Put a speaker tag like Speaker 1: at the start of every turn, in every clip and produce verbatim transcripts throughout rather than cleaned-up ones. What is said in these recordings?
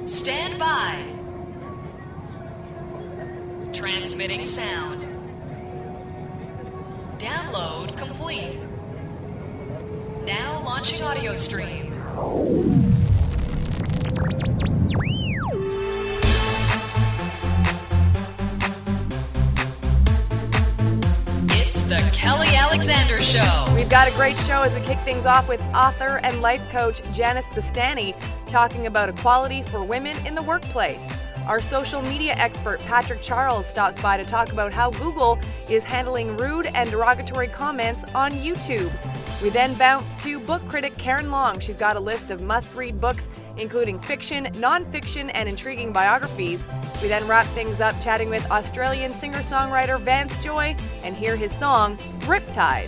Speaker 1: Stand by. Transmitting sound. Download complete. Now launching audio stream. It's the Kelly Alexander Show.
Speaker 2: We've got a great show as we kick things off with author and life coach Janice Bastani talking about equality for women in the workplace. Our social media expert Patrick Charles stops by to talk about how Google is handling rude and derogatory comments on YouTube. We then bounce to book critic Karen Long. She's got a list of must-read books, including fiction, non-fiction, and intriguing biographies. We then wrap things up chatting with Australian singer-songwriter Vance Joy and hear his song, Riptide.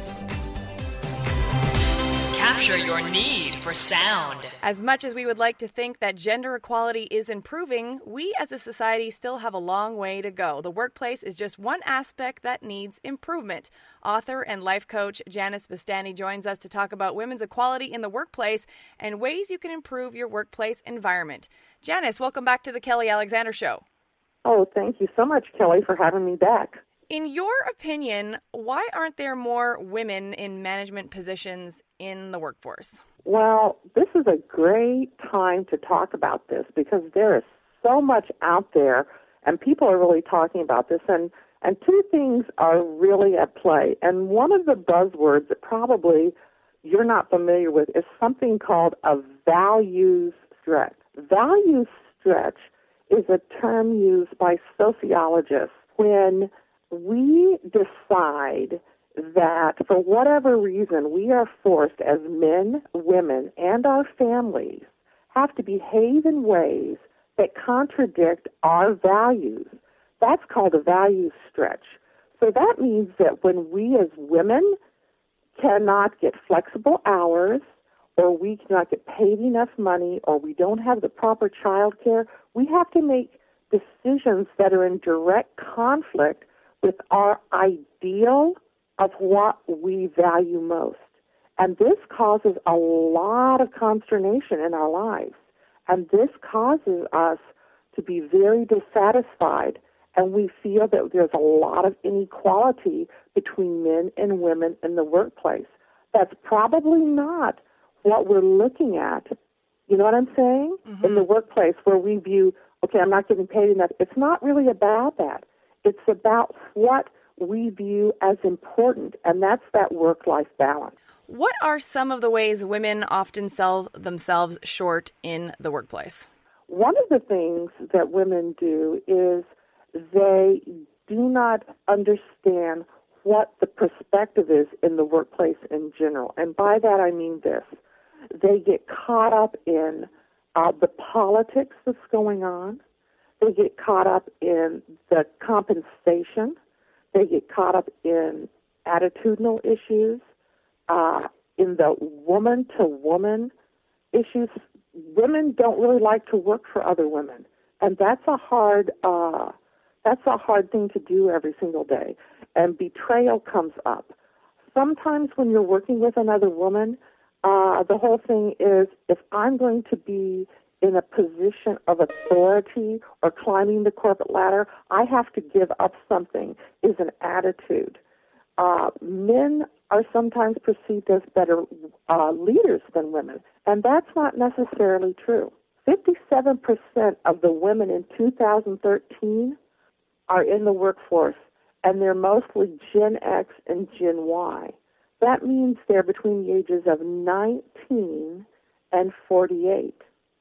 Speaker 1: Capture your need for sound.
Speaker 2: As much as we would like to think that gender equality is improving, we as a society still have a long way to go. The workplace is just one aspect that needs improvement. Author and life coach Janice Bastani joins us to talk about women's equality in the workplace and ways you can improve your workplace environment. Janice, welcome back to the Kelly Alexander Show.
Speaker 3: Oh, thank you so much, Kelly, for having me back.
Speaker 2: In your opinion, why aren't there more women in management positions in the workforce?
Speaker 3: Well, this is a great time to talk about this because there is so much out there and people are really talking about this. And, and two things are really at play. And one of the buzzwords that probably you're not familiar with is something called a values stretch. Values stretch is a term used by sociologists when we decide that for whatever reason we are forced as men, women, and our families have to behave in ways that contradict our values. That's called a values stretch. So that means that when we as women cannot get flexible hours, or we cannot get paid enough money, or we don't have the proper child care, we have to make decisions that are in direct conflict with our ideal of what we value most. And this causes a lot of consternation in our lives. And this causes us to be very dissatisfied, and we feel that there's a lot of inequality between men and women in the workplace. That's probably not what we're looking at. You know what I'm saying? Mm-hmm. In the workplace where we view, okay, I'm not getting paid enough. It's not really about that. It's about what we view as important, and that's that work-life balance.
Speaker 2: What are some of the ways women often sell themselves short in the workplace?
Speaker 3: One of the things that women do is they do not understand what the perspective is in the workplace in general. And by that I mean this. They get caught up in uh, the politics that's going on. They get caught up in the compensation. They get caught up in attitudinal issues, uh, in the woman-to-woman issues. Women don't really like to work for other women, and that's a hard uh, that's a hard thing to do every single day. And betrayal comes up. Sometimes when you're working with another woman, uh, the whole thing is, if I'm going to be in a position of authority or climbing the corporate ladder, I have to give up something, is an attitude. Uh, men are sometimes perceived as better uh, leaders than women, and that's not necessarily true. fifty-seven percent of the women in two thousand thirteen are in the workforce, and they're mostly Gen X and Gen Y. That means they're between the ages of nineteen and forty-eight.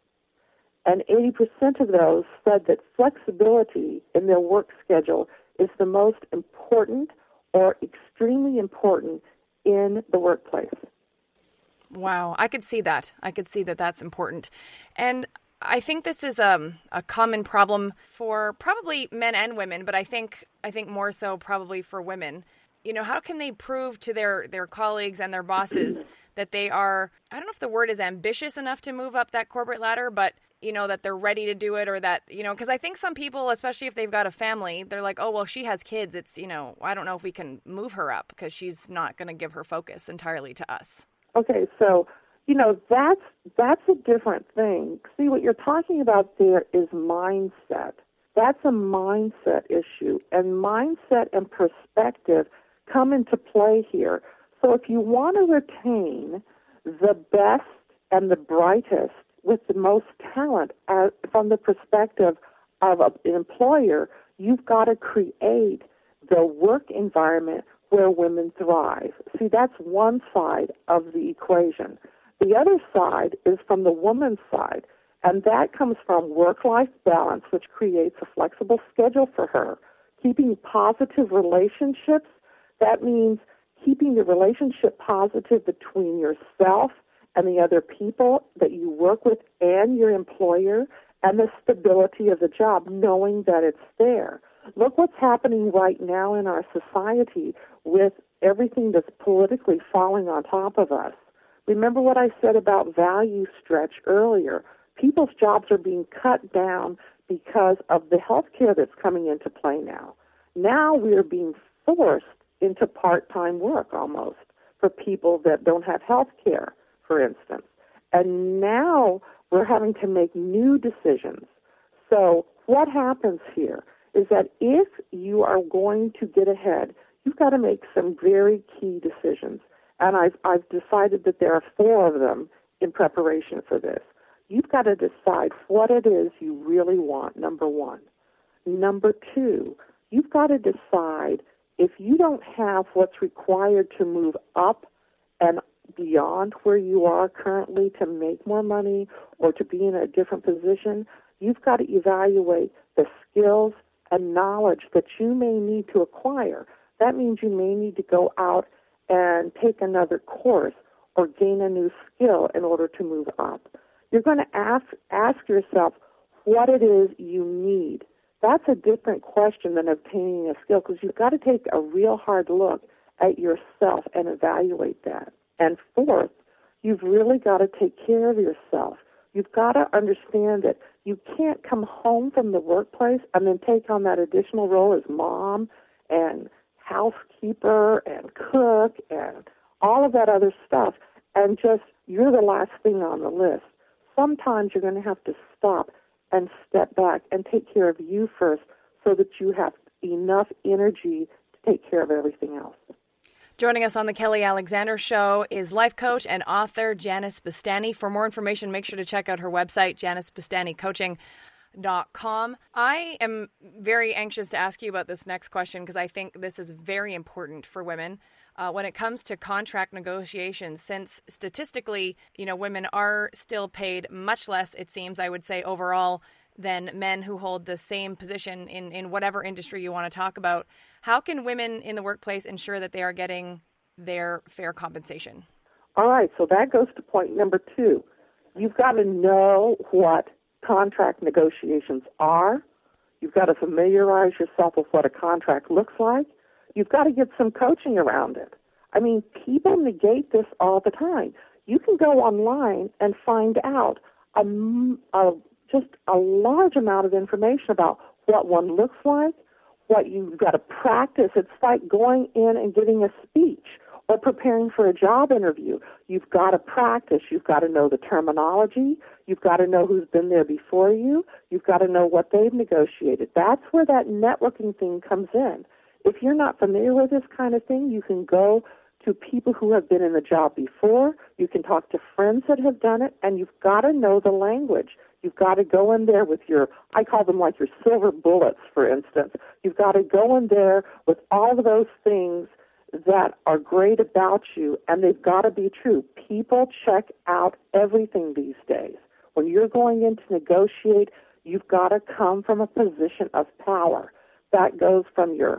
Speaker 3: And eighty percent of those said that flexibility in their work schedule is the most important or extremely important in the workplace.
Speaker 2: Wow, I could see that. I could see that that's important. And I think this is um, a common problem for probably men and women, but I think I think more so probably for women. You know, how can they prove to their, their colleagues and their bosses that they are, I don't know if the word is ambitious enough to move up that corporate ladder, but, you know, that they're ready to do it, or that, you know, because I think some people, especially if they've got a family, they're like, oh, well, she has kids. It's, you know, I don't know if we can move her up because she's not going to give her focus entirely to us.
Speaker 3: Okay, so you know, that's that's a different thing. See, what you're talking about there is mindset. That's a mindset issue, and mindset and perspective come into play here. So if you want to retain the best and the brightest with the most talent as, from the perspective of an employer, you've got to create the work environment where women thrive. See, that's one side of the equation. The other side is from the woman's side, and that comes from work-life balance, which creates a flexible schedule for her. Keeping positive relationships, that means keeping the relationship positive between yourself and the other people that you work with and your employer, and the stability of the job, knowing that it's there. Look what's happening right now in our society with everything that's politically falling on top of us. Remember what I said about value stretch earlier. People's jobs are being cut down because of the health care that's coming into play now. Now we are being forced into part-time work almost for people that don't have health care, for instance. And now we're having to make new decisions. So what happens here is that if you are going to get ahead, you've got to make some very key decisions. And I've, I've decided that there are four of them in preparation for this. You've got to decide what it is you really want, number one. Number two, you've got to decide if you don't have what's required to move up and beyond where you are currently to make more money or to be in a different position, you've got to evaluate the skills and knowledge that you may need to acquire. That means you may need to go out and take another course or gain a new skill in order to move up. You're going to ask ask yourself what it is you need. That's a different question than obtaining a skill, because you've got to take a real hard look at yourself and evaluate that. And fourth, you've really got to take care of yourself. You've got to understand that you can't come home from the workplace and then take on that additional role as mom and housekeeper and cook and all of that other stuff, and just you're the last thing on the list. Sometimes you're going to have to stop and step back and take care of you first so that you have enough energy to take care of everything else.
Speaker 2: Joining us on the Kelly Alexander Show is life coach and author Janice Bastani. For more information, make sure to check out her website, janice bastani coaching dot com. I am very anxious to ask you about this next question because I think this is very important for women uh, when it comes to contract negotiations, since statistically, you know, women are still paid much less, it seems, I would say overall, than men who hold the same position in, in whatever industry you want to talk about. How can women in the workplace ensure that they are getting their fair compensation?
Speaker 3: All right, so that goes to point number two. You've got to know what contract negotiations are. You've got to familiarize yourself with what a contract looks like. You've got to get some coaching around it. I mean, people negate this all the time. You can go online and find out a, a, just a large amount of information about what one looks like, what you've got to practice. It's like going in and giving a speech or preparing for a job interview. You've got to practice. You've got to know the terminology. You've got to know who's been there before you. You've got to know what they've negotiated. That's where that networking thing comes in. If you're not familiar with this kind of thing, you can go to people who have been in the job before. You can talk to friends that have done it, and you've got to know the language. You've got to go in there with your, I call them like your silver bullets, for instance. You've got to go in there with all of those things that are great about you, and they've got to be true. People check out everything these days. When you're going in to negotiate, you've got to come from a position of power. That goes from your,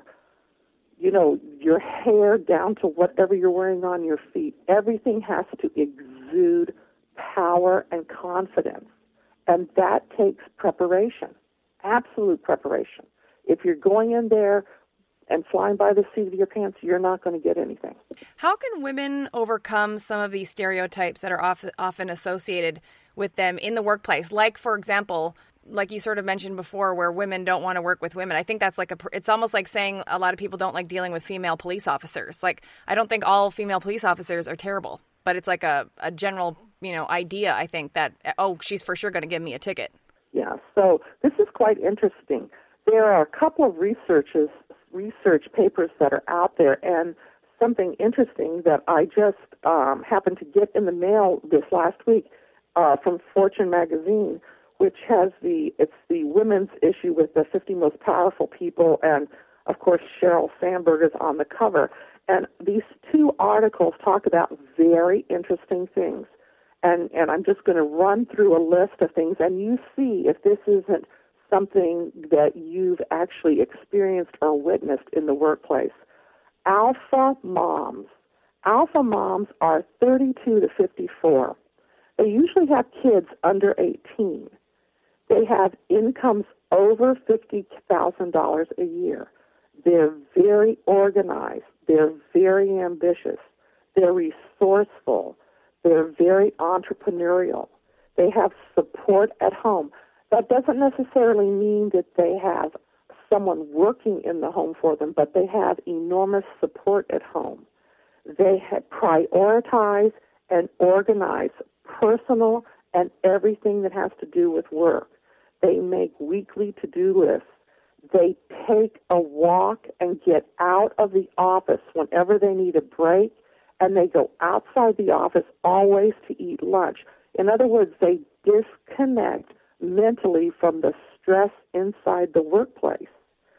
Speaker 3: you know, your hair down to whatever you're wearing on your feet. Everything has to exude power and confidence, and that takes preparation, absolute preparation. If you're going in there and flying by the seat of your pants, you're not going to get anything.
Speaker 2: How can women overcome some of these stereotypes that are often, often associated with them in the workplace? Like, for example, like you sort of mentioned before, where women don't want to work with women. I think that's like a, it's almost like saying a lot of people don't like dealing with female police officers. Like, I don't think all female police officers are terrible, but it's like a, a general you know, idea, I think, that, oh, she's for sure going to give me a ticket.
Speaker 3: Yeah, so this is quite interesting. There are a couple of researches, research papers that are out there, and something interesting that I just um, happened to get in the mail this last week uh, from Fortune magazine, which has the, it's the women's issue with the fifty most powerful people, and of course Sheryl Sandberg is on the cover. And these two articles talk about very interesting things. And, and I'm just going to run through a list of things, and you see if this isn't something that you've actually experienced or witnessed in the workplace. Alpha moms. Alpha moms are thirty-two to fifty-four. They usually have kids under eighteen. They have incomes over fifty thousand dollars a year. They're very organized. They're very ambitious. They're resourceful. They're very entrepreneurial. They have support at home. That doesn't necessarily mean that they have someone working in the home for them, but they have enormous support at home. They have prioritize and organize personal and everything that has to do with work. They make weekly to-do lists. They take a walk and get out of the office whenever they need a break, and they go outside the office always to eat lunch. In other words, they disconnect mentally from the stress inside the workplace.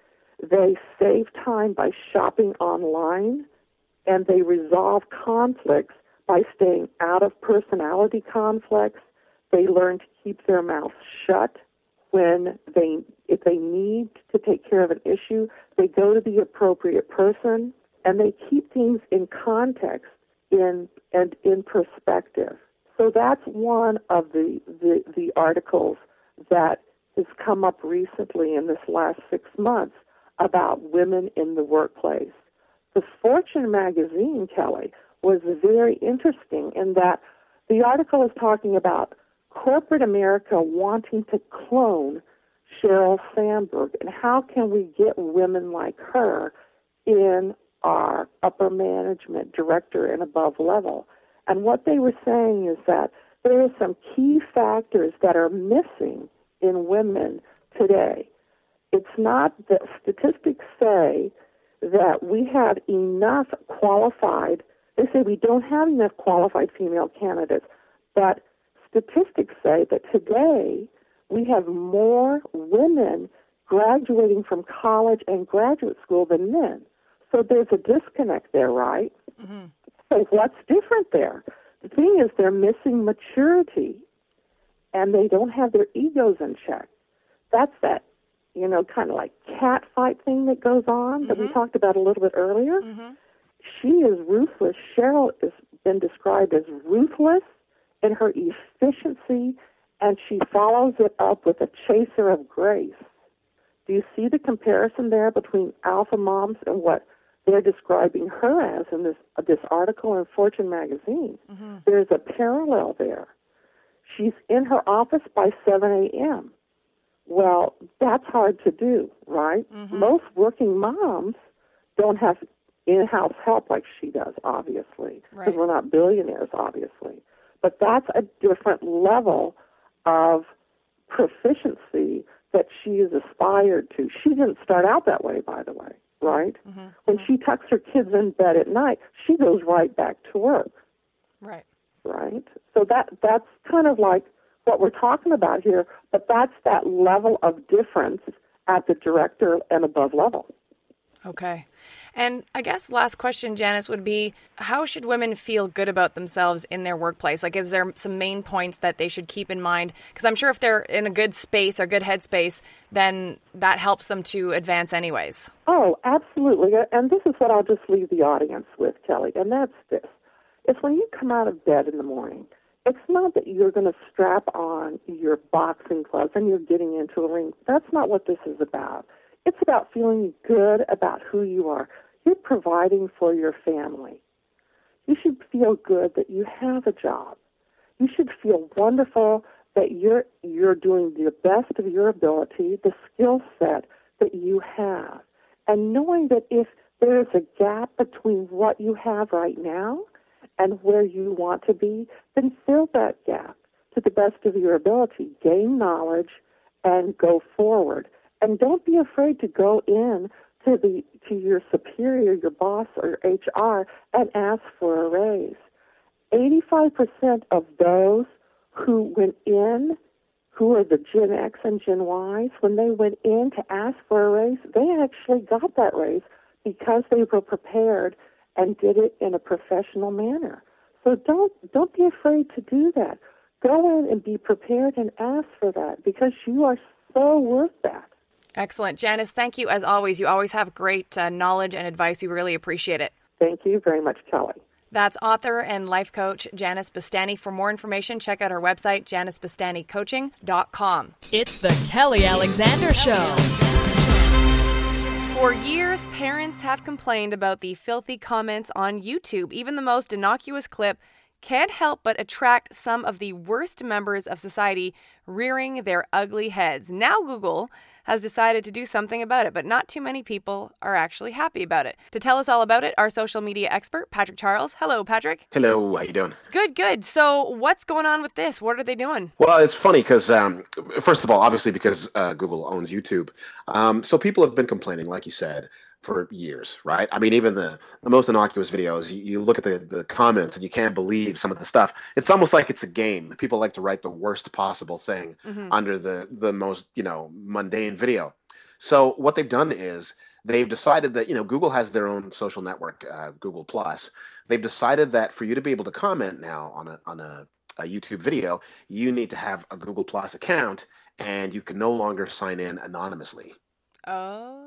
Speaker 3: They save time by shopping online, and they resolve conflicts by staying out of personality conflicts. They learn to keep their mouths shut. When they, if they need to take care of an issue, they go to the appropriate person, and they keep things in context in and in perspective. So that's one of the, the, the articles that has come up recently in this last six months about women in the workplace. The Fortune magazine, Kelly, was very interesting in that the article is talking about corporate America wanting to clone Sheryl Sandberg, and how can we get women like her in our upper management, director and above level. And what they were saying is that there are some key factors that are missing in women today. It's not that statistics say that we have enough qualified, they say we don't have enough qualified female candidates, but statistics say that today we have more women graduating from college and graduate school than men. So there's a disconnect there, right? Mm-hmm. So what's different there? The thing is they're missing maturity, and they don't have their egos in check. That's that, you know, kind of like cat fight thing that goes on mm-hmm. that we talked about a little bit earlier. Mm-hmm. She is ruthless. Sheryl has been described as ruthless in her efficiency, and she follows it up with a chaser of grace. Do you see the comparison there between alpha moms and what they're describing her as in this uh, this article in Fortune magazine? Mm-hmm. There's a parallel there. She's in her office by seven a.m. Well, that's hard to do, right? Mm-hmm. Most working moms don't have in-house help like she does, obviously, because right. we're not billionaires, obviously. But that's a different level of proficiency that she is aspired to. She didn't start out that way, by the way, right? Mm-hmm. When mm-hmm. she tucks her kids in bed at night, she goes right back to work.
Speaker 2: Right.
Speaker 3: Right? So that that's kind of like what we're talking about here, but that's that level of difference at the director and above level.
Speaker 2: Okay. And I guess last question, Janice, would be, how should women feel good about themselves in their workplace? Like, is there some main points that they should keep in mind? Because I'm sure if they're in a good space or good headspace, then that helps them to advance anyways.
Speaker 3: Oh, absolutely. And this is what I'll just leave the audience with, Kelly, and that's this. It's when you come out of bed in the morning, it's not that you're going to strap on your boxing gloves and you're getting into a ring. That's not what this is about. It's about feeling good about who you are. You're providing for your family. You should feel good that you have a job. You should feel wonderful that you're you're doing the best of your ability, the skill set that you have. And knowing that if there's a gap between what you have right now and where you want to be, then fill that gap to the best of your ability. Gain knowledge and go forward. And don't be afraid to go in to the to your superior, your boss or H R, and ask for a raise. eighty-five percent of those who went in, who are the Gen X and Gen Ys, when they went in to ask for a raise, they actually got that raise because they were prepared and did it in a professional manner. So don't don't be afraid to do that. Go in and be prepared and ask for that because you are so worth that.
Speaker 2: Excellent. Janice, thank you as always. You always have great uh, knowledge and advice. We really appreciate it.
Speaker 3: Thank you very much, Kelly.
Speaker 2: That's author and life coach Janice Bastani. For more information, check out her website, janice bastani coaching dot com.
Speaker 1: It's the Kelly Alexander Show.
Speaker 2: For years, parents have complained about the filthy comments on YouTube. Even the most innocuous clip can't help but attract some of the worst members of society rearing their ugly heads. Now Google has decided to do something about it, but not too many people are actually happy about it. To tell us all about it, our social media expert, Patrick Charles. Hello, Patrick.
Speaker 4: Hello, how you doing?
Speaker 2: Good, good. So what's going on with this? What are they doing?
Speaker 4: Well, it's funny because, um, first of all, obviously because uh, Google owns YouTube. Um, so people have been complaining, like you said, for years, right? I mean, even the, the most innocuous videos, you, you look at the, the comments and you can't believe some of the stuff. It's almost like it's a game. People like to write the worst possible thing mm-hmm. under the, the most, you know, mundane video. So what they've done is they've decided that, you know, Google has their own social network, uh, Google Plus. They've decided that for you to be able to comment now on a, on a, a YouTube video, you need to have a Google Plus account and you can no longer sign in anonymously.
Speaker 2: Oh.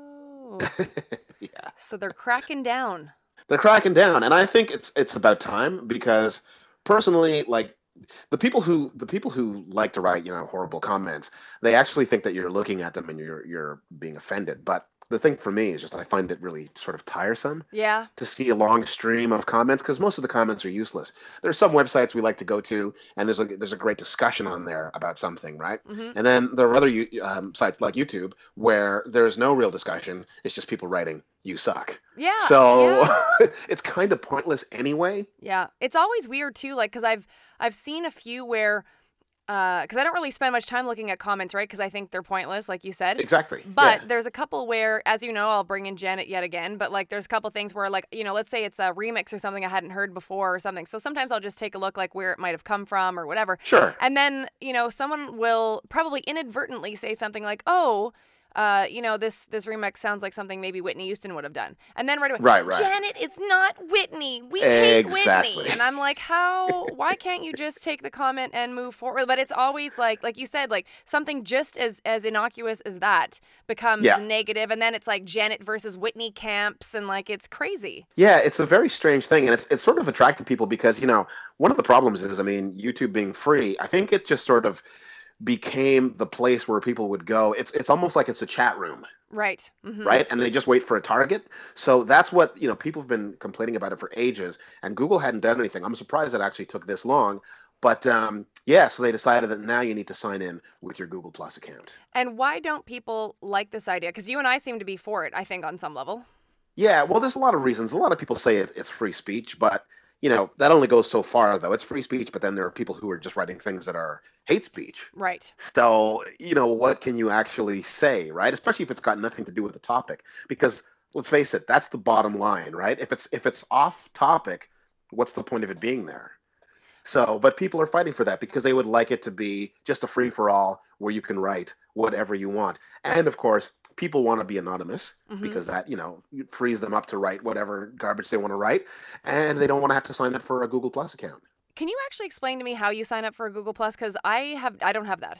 Speaker 4: Yeah.
Speaker 2: So they're cracking down.
Speaker 4: They're cracking down, and I think it's it's about time because personally, like the people who the people who like to write, you know, horrible comments, they actually think that you're looking at them and you're you're being offended. But the thing for me is just I find it really sort of tiresome.
Speaker 2: Yeah.
Speaker 4: To see a long stream of comments because most of the comments are useless. There's some websites we like to go to, and there's a there's a great discussion on there about something, right? Mm-hmm. And then there are other um, sites like YouTube where there's no real discussion. It's just people writing, "You suck."
Speaker 2: Yeah.
Speaker 4: So
Speaker 2: yeah.
Speaker 4: It's kind of pointless anyway.
Speaker 2: Yeah. It's always weird too, like because I've I've seen a few where. Because uh, I don't really spend much time looking at comments, right? Because I think they're pointless, like you said.
Speaker 4: Exactly.
Speaker 2: But
Speaker 4: yeah.
Speaker 2: there's a couple where, as you know, I'll bring in Janet yet again. But like, there's a couple things where, like, you know, let's say it's a remix or something I hadn't heard before or something. So sometimes I'll just take a look, like where it might have come from or whatever.
Speaker 4: Sure.
Speaker 2: And then, you know, someone will probably inadvertently say something like, "Oh, uh, you know, this this remix sounds like something maybe Whitney Houston would have done." And then right away,
Speaker 4: right, right.
Speaker 2: Janet is not Whitney. We hate
Speaker 4: exactly.
Speaker 2: Whitney. And I'm like, how? Why can't you just take the comment and move forward? But it's always like, like you said, like something just as as innocuous as that becomes
Speaker 4: yeah.
Speaker 2: negative, and then it's like Janet versus Whitney camps, and like it's crazy.
Speaker 4: Yeah, it's a very strange thing, and it's it's sort of attracted people because, you know, one of the problems is, I mean, YouTube being free, I think it just sort of became the place where people would go. It's it's almost like it's a chat room.
Speaker 2: Right. Mm-hmm.
Speaker 4: Right. And they just wait for a target. So that's what, you know, people have been complaining about it for ages. And Google hadn't done anything. I'm surprised it actually took this long. But um, yeah, so they decided that now you need to sign in with your Google Plus account.
Speaker 2: And why don't people like this idea? Because you and I seem to be for it, I think, on some level.
Speaker 4: Yeah, well, there's a lot of reasons. A lot of people say it, it's free speech, but you know, that only goes so far, though. It's free speech, but then there are people who are just writing things that are hate speech.
Speaker 2: Right.
Speaker 4: So, you know, what can you actually say, right? Especially if it's got nothing to do with the topic. Because let's face it, that's the bottom line, right? If it's if it's off topic, what's the point of it being there? So, but people are fighting for that because they would like it to be just a free-for-all where you can write whatever you want. And, of course, people want to be anonymous mm-hmm. because that, you know, frees them up to write whatever garbage they want to write, and they don't want to have to sign up for a Google Plus account.
Speaker 2: Can you actually explain to me how you sign up for a Google Plus? Because I have, I don't have that.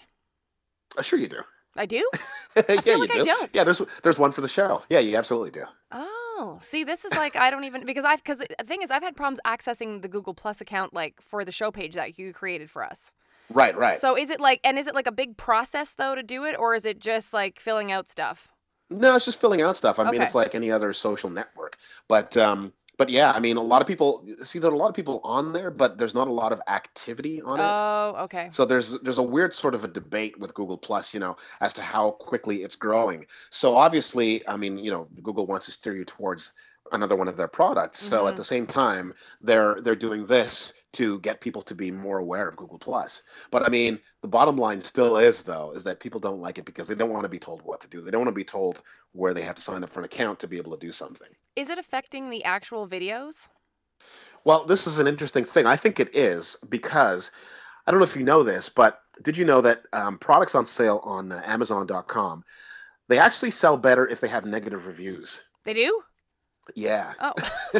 Speaker 4: Uh, sure you do.
Speaker 2: I do?
Speaker 4: yeah,
Speaker 2: I feel
Speaker 4: you
Speaker 2: like
Speaker 4: do.
Speaker 2: I don't.
Speaker 4: Yeah, there's there's one for the show. Yeah, you absolutely do.
Speaker 2: Oh, see, this is like I don't even because I've because the thing is I've had problems accessing the Google Plus account like for the show page that you created for us.
Speaker 4: Right, right.
Speaker 2: So is it like and is it like a big process though to do it, or is it just like filling out stuff?
Speaker 4: No, it's just filling out stuff. I
Speaker 2: Okay.
Speaker 4: mean, it's like any other social network. But um, but yeah, I mean, a lot of people see there are a lot of people on there, but there's not a lot of activity on it.
Speaker 2: Oh, okay.
Speaker 4: So there's there's a weird sort of a debate with Google Plus, you know, as to how quickly it's growing. So obviously, I mean, you know, Google wants to steer you towards another one of their products. So
Speaker 2: Mm-hmm.
Speaker 4: at the same time, they're they're doing this to get people to be more aware of Google Plus. But I mean, the bottom line still is though is that people don't like it because they don't want to be told what to do. They don't want to be told where they have to sign up for an account to be able to do something.
Speaker 2: Is it affecting the actual videos?
Speaker 4: Well, this is an interesting thing. I think it is because I don't know if you know this, but did you know that um, products on sale on uh, Amazon dot com, they actually sell better if they have negative reviews?
Speaker 2: They do?
Speaker 4: Yeah.
Speaker 2: Oh,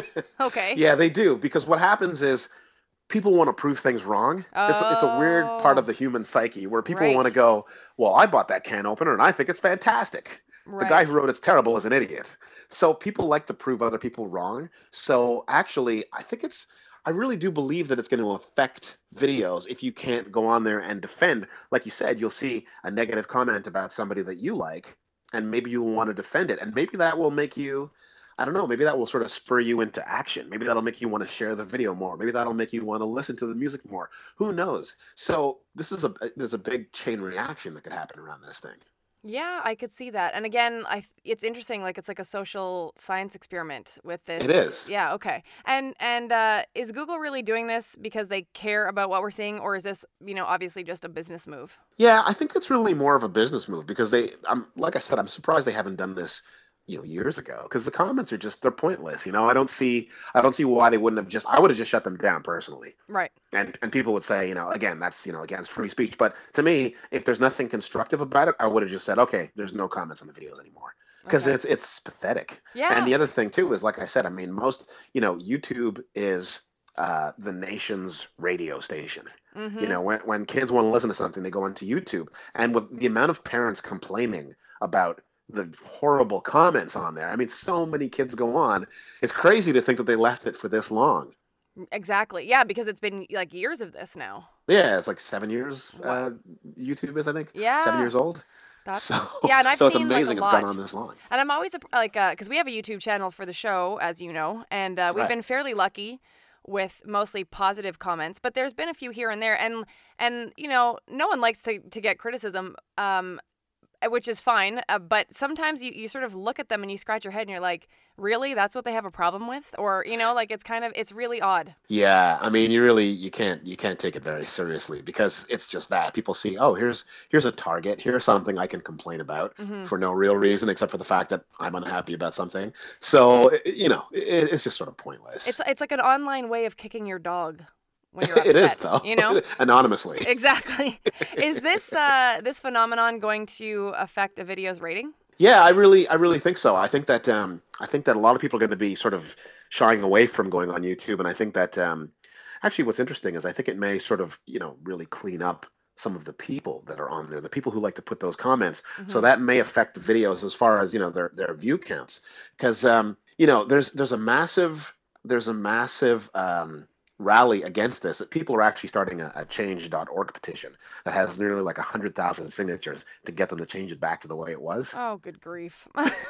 Speaker 2: okay.
Speaker 4: Yeah, they do. Because what happens is people want to prove things wrong. It's, it's a weird part of
Speaker 2: Oh,
Speaker 4: the human psyche where people
Speaker 2: right.
Speaker 4: want to go, well, I bought that can opener and I think it's fantastic. The guy
Speaker 2: Right.
Speaker 4: who wrote it's terrible is an idiot. So people like to prove other people wrong. So actually, I think it's, I really do believe that it's going to affect videos if you can't go on there and defend. Like you said, you'll see a negative comment about somebody that you like, and maybe you'll want to defend it. And maybe that will make you, I don't know, maybe that will sort of spur you into action. Maybe that'll make you want to share the video more. Maybe that'll make you want to listen to the music more. Who knows? So this is a, there's a big chain reaction that could happen around this thing.
Speaker 2: Yeah, I could see that. And again, I th- it's interesting. Like it's like a social science experiment with this.
Speaker 4: It is.
Speaker 2: Yeah. Okay. And and uh, is Google really doing this because they care about what we're seeing, or is this, you know, obviously just a business move?
Speaker 4: Yeah, I think it's really more of a business move because they, I'm like I said, I'm surprised they haven't done this, you know, years ago because the comments are just they're pointless. You know, I don't see, I don't see why they wouldn't have just. I would have just shut them down personally.
Speaker 2: Right.
Speaker 4: And and people would say, you know, again, that's you know against free speech. But to me, if there's nothing constructive about it, I would have just said, okay, there's no comments on the videos anymore because
Speaker 2: Okay.
Speaker 4: it's it's pathetic.
Speaker 2: Yeah.
Speaker 4: And the other thing too is, like I said, I mean, most you know, YouTube is uh, the nation's radio station.
Speaker 2: Mm-hmm.
Speaker 4: You know, when when kids want to listen to something, they go onto YouTube. And with the amount of parents complaining about the horrible comments on there, I mean, so many kids go on. It's crazy to think that they left it for this long.
Speaker 2: Exactly. Yeah, because it's been like years of this now.
Speaker 4: Yeah, it's like seven years.
Speaker 2: Wow.
Speaker 4: Uh, YouTube is, I think,
Speaker 2: Yeah.
Speaker 4: seven years old.
Speaker 2: That's
Speaker 4: So,
Speaker 2: yeah, and I've
Speaker 4: so it's
Speaker 2: seen
Speaker 4: amazing
Speaker 2: like a
Speaker 4: it's
Speaker 2: lot.
Speaker 4: gone on this long.
Speaker 2: And I'm always a- like, because we have a YouTube channel for the show, as you know, and uh, we've
Speaker 4: Right.
Speaker 2: been fairly lucky with mostly positive comments. But there's been a few here and there, and and you know, no one likes to to get criticism, um, which is fine. Uh, but sometimes you you sort of look at them and you scratch your head and you're like, really, that's what they have a problem with, or you know, like it's kind of it's really odd.
Speaker 4: Yeah, I mean, you really you can't you can't take it very seriously because it's just that people see, oh, here's here's a target, here's something I can complain about
Speaker 2: Hmm.
Speaker 4: for no real reason except for the fact that I'm unhappy about something. So i- you know, it, it's just sort of pointless.
Speaker 2: It's it's like an online way of kicking your dog when you're upset.
Speaker 4: It is though,
Speaker 2: You know.
Speaker 4: anonymously.
Speaker 2: Exactly. Is this uh, this phenomenon going to affect a video's rating?
Speaker 4: Yeah, I really, I really think so. I think that, um, I think that a lot of people are going to be sort of shying away from going on YouTube, and I think that, um, actually, what's interesting is I think it may sort of, you know, really clean up some of the people that are on there, the people who like to put those comments. So
Speaker 2: Mhm.
Speaker 4: that may affect videos as far as you know their their view counts, because um, you know, there's there's a massive there's a massive um, rally against this. People are actually starting a, a change dot org petition that has nearly like one hundred thousand signatures to get them to change it back to the way it was.
Speaker 2: Oh, good grief.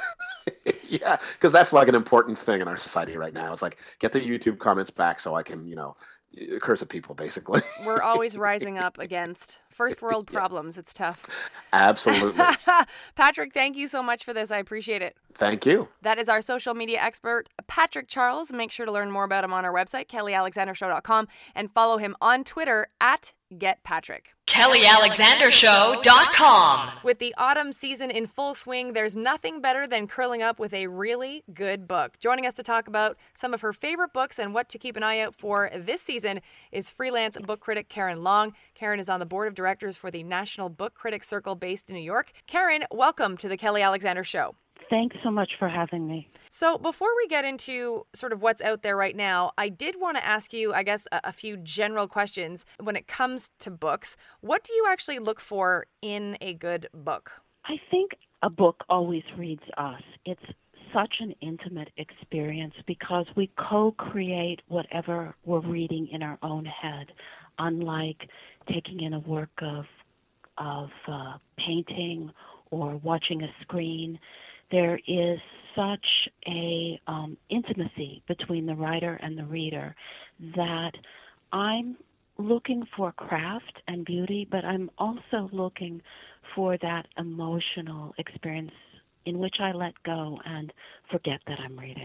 Speaker 4: Yeah, because that's like an important thing in our society right now. It's like get the YouTube comments back so I can, you know, curse at people, basically.
Speaker 2: We're always rising up against first world
Speaker 4: Yeah.
Speaker 2: problems. It's tough.
Speaker 4: Absolutely.
Speaker 2: Patrick, thank you so much for this. I appreciate it.
Speaker 4: Thank you.
Speaker 2: That is our social media expert, Patrick Charles. Make sure to learn more about him on our website, kelly alexander show dot com, and follow him on Twitter at GetPatrick.
Speaker 1: kelly alexander show dot com.
Speaker 2: With the autumn season in full swing, there's nothing better than curling up with a really good book. Joining us to talk about some of her favorite books and what to keep an eye out for this season is freelance book critic Karen Long. Karen is on the board of directors for the National Book Critics Circle based in New York. Karen, welcome to the Kelly Alexander Show.
Speaker 5: Thanks so much for having me.
Speaker 2: So before we get into sort of what's out there right now, I did want to ask you, I guess, a, a few general questions when it comes to books. What do you actually look for in a good book?
Speaker 5: I think a book always reads us. It's such an intimate experience because we co-create whatever we're reading in our own head, unlike taking in a work of of uh, painting or watching a screen. There is such a um, intimacy between the writer and the reader that I'm looking for craft and beauty, but I'm also looking for that emotional experience in which I let go and forget that I'm reading.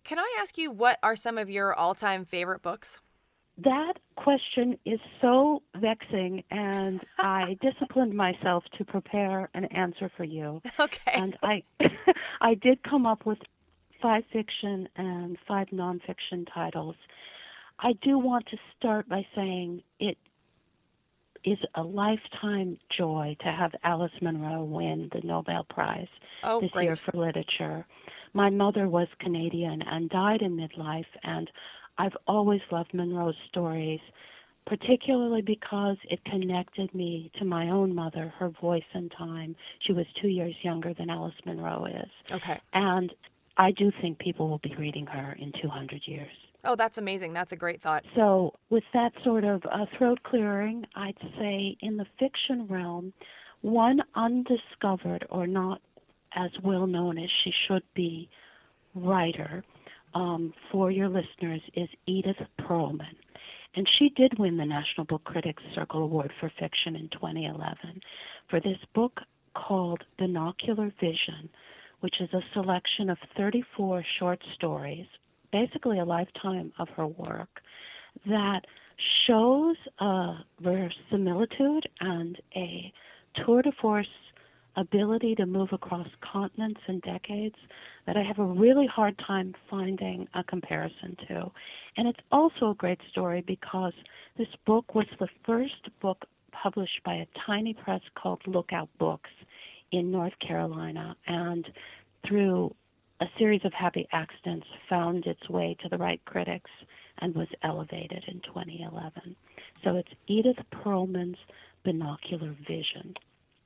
Speaker 2: Can I ask you, what are some of your all-time favorite books?
Speaker 5: That question is so vexing, and I disciplined myself to prepare an answer for you.
Speaker 2: Okay.
Speaker 5: And I, I did come up with five fiction and five nonfiction titles. I do want to start by saying it is a lifetime joy to have Alice Munro win the Nobel Prize
Speaker 2: oh,
Speaker 5: this
Speaker 2: great.
Speaker 5: year for literature. My mother was Canadian and died in midlife, and I've always loved Munro's stories, particularly because it connected me to my own mother, her voice and time. She was two years younger than Alice Munro is.
Speaker 2: Okay.
Speaker 5: And I do think people will be reading her in two hundred years.
Speaker 2: Oh, that's amazing. That's a great thought.
Speaker 5: So with that sort of uh, throat clearing, I'd say in the fiction realm, one undiscovered or not as well known as she should be writer um, for your listeners is Edith Perlman. And she did win the National Book Critics Circle Award for Fiction in twenty eleven for this book called Binocular Vision, which is a selection of thirty-four short stories, basically a lifetime of her work, that shows a verisimilitude and a tour de force ability to move across continents and decades that I have a really hard time finding a comparison to. And it's also a great story because this book was the first book published by a tiny press called Lookout Books in North Carolina, and through a series of happy accidents found its way to the right critics and was elevated in twenty eleven. So it's Edith Perlman's Binocular Vision.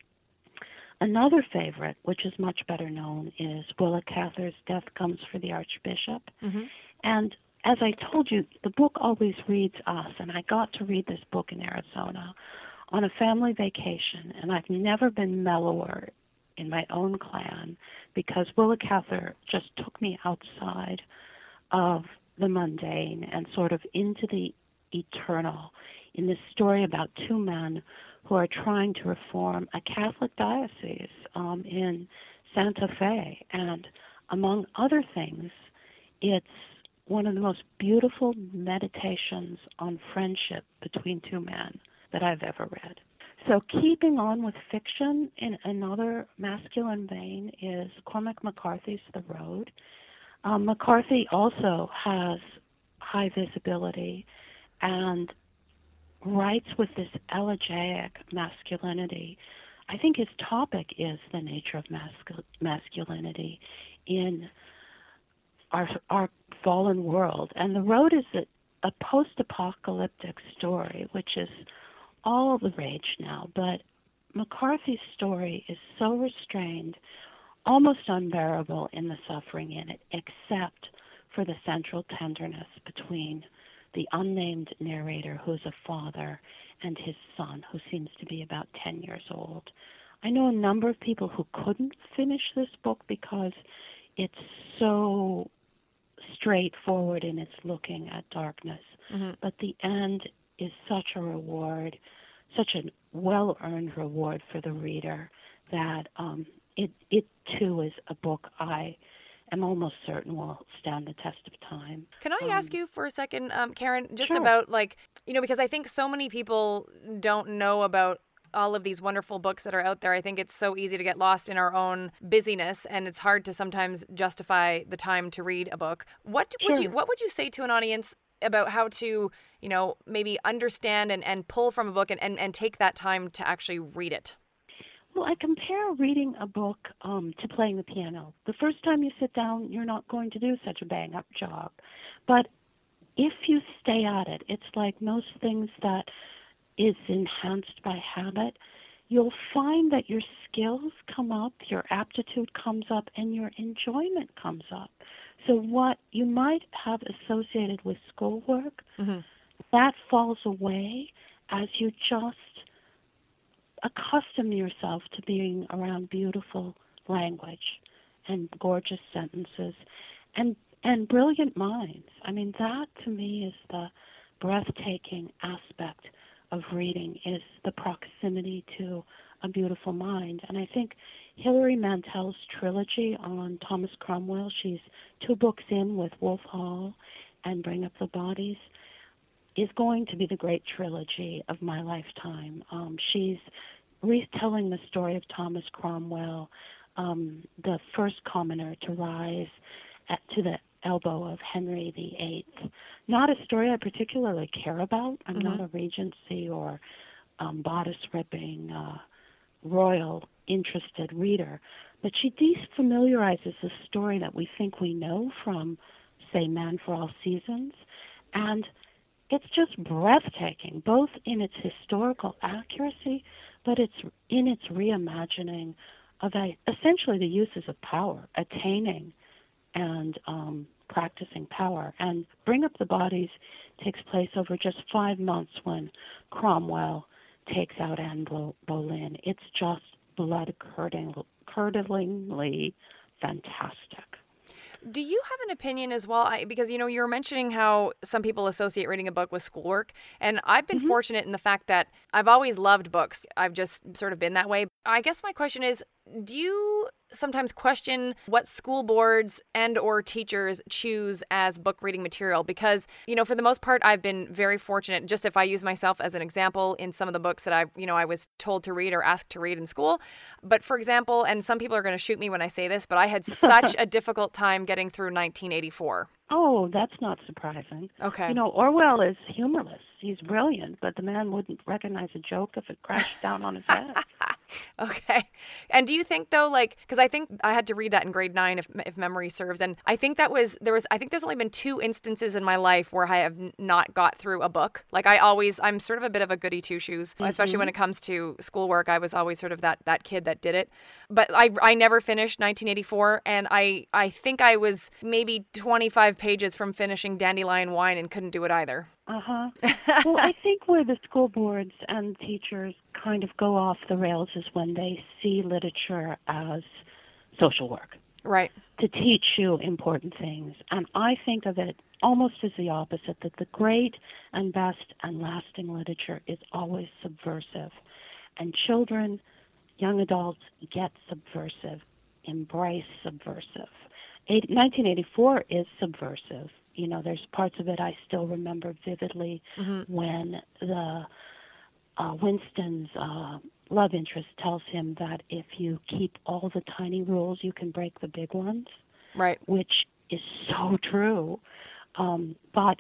Speaker 5: Another favorite, which is much better known, is Willa Cather's Death Comes for the Archbishop.
Speaker 2: Mm-hmm.
Speaker 5: And as I told you, the book always reads us, and I got to read this book in Arizona on a family vacation, and I've never been mellower in my own clan because Willa Cather just took me outside of the mundane and sort of into the eternal in this story about two men who are trying to reform a Catholic diocese um, in Santa Fe. And among other things, it's one of the most beautiful meditations on friendship between two men that I've ever read. So keeping on with fiction in another masculine vein is Cormac McCarthy's The Road. Um, McCarthy also has high visibility and writes with this elegiac masculinity. I think his topic is the nature of mascul- masculinity in our our fallen world. And The Road is a, a post-apocalyptic story, which is all the rage now. But McCarthy's story is so restrained, almost unbearable in the suffering in it, except for the central tenderness between the unnamed narrator, who's a father, and his son, who seems to be about ten years old. I know a number of people who couldn't finish this book because it's so straightforward in its looking at darkness. Mm-hmm. But the end is such a reward, such a well-earned reward for the reader that um, it, it too is a book I am almost certain will stand the test of time.
Speaker 2: Can I
Speaker 5: um,
Speaker 2: ask you for a second, um, Karen, just
Speaker 5: sure.
Speaker 2: about, like, you know, because I think so many people don't know about all of these wonderful books that are out there. I think it's so easy to get lost in our own busyness, and it's hard to sometimes justify the time to read a book. What
Speaker 5: Sure.
Speaker 2: would you What would you say to an audience about how to, you know, maybe understand and, and pull from a book and, and, and take that time to actually read it?
Speaker 5: Well, I compare reading a book um, to playing the piano. The first time you sit down, you're not going to do such a bang-up job. But if you stay at it, it's like most things that is enhanced by habit. You'll find that your skills come up, your aptitude comes up, and your enjoyment comes up. So what you might have associated with schoolwork, mm-hmm. that falls away as you just accustom yourself to being around beautiful language and gorgeous sentences and and brilliant minds. I mean, that to me is the breathtaking aspect of reading is the proximity to a beautiful mind. And I think Hilary Mantel's trilogy on Thomas Cromwell, she's two books in with Wolf Hall and Bring Up the Bodies, is going to be the great trilogy of my lifetime. Um, she's retelling the story of Thomas Cromwell, um, the first commoner to rise at, to the elbow of Henry the Eighth. Not a story I particularly care about. I'm mm-hmm. not a Regency or um, bodice-ripping, uh, royal interested reader. But she defamiliarizes the story that we think we know from, say, Man for All Seasons. And it's just breathtaking, both in its historical accuracy, but it's in its reimagining of a, essentially the uses of power, attaining and um, practicing power. And Bring Up the Bodies takes place over just five months when Cromwell takes out Anne Boleyn. It's just blood-curdlingly fantastic.
Speaker 2: Do you have an opinion as well? I, because, you know, you were mentioning how some people associate reading a book with schoolwork. And I've been mm-hmm. fortunate in the fact that I've always loved books. I've just sort of been that way. I guess my question is, do you sometimes question what school boards and or teachers choose as book reading material? Because, you know, for the most part, I've been very fortunate. Just if I use myself as an example in some of the books that I, you know, I was told to read or asked to read in school. But for example, and some people are going to shoot me when I say this, but I had such a difficult time getting through nineteen eighty-four.
Speaker 5: Oh, that's not surprising.
Speaker 2: Okay.
Speaker 5: You know, Orwell is humorless. He's brilliant, but the man wouldn't recognize a joke if it crashed down on his head.
Speaker 2: Okay. And do you think though, like, because I think I had to read that in grade nine, if if memory serves, and I think that was there was I think there's only been two instances in my life where I have n- not got through a book. Like I always, I'm sort of a bit of a goody two shoes, mm-hmm. especially when it comes to schoolwork. I was always sort of that that kid that did it, but I I never finished nineteen eighty-four, and I I think I was maybe twenty-five pages from finishing Dandelion Wine and couldn't do it either.
Speaker 5: Uh-huh. Well, I think where the school boards and teachers kind of go off the rails is when they see literature as social work.
Speaker 2: Right.
Speaker 5: To teach you important things. And I think of it almost as the opposite, that the great and best and lasting literature is always subversive. And children, young adults, get subversive, embrace subversive. Eight, nineteen eighty-four is subversive. You know, there's parts of it I still remember vividly mm-hmm. when the uh, Winston's uh, love interest tells him that if you keep all the tiny rules, you can break the big ones.
Speaker 2: Right.
Speaker 5: Which is so true. Um, but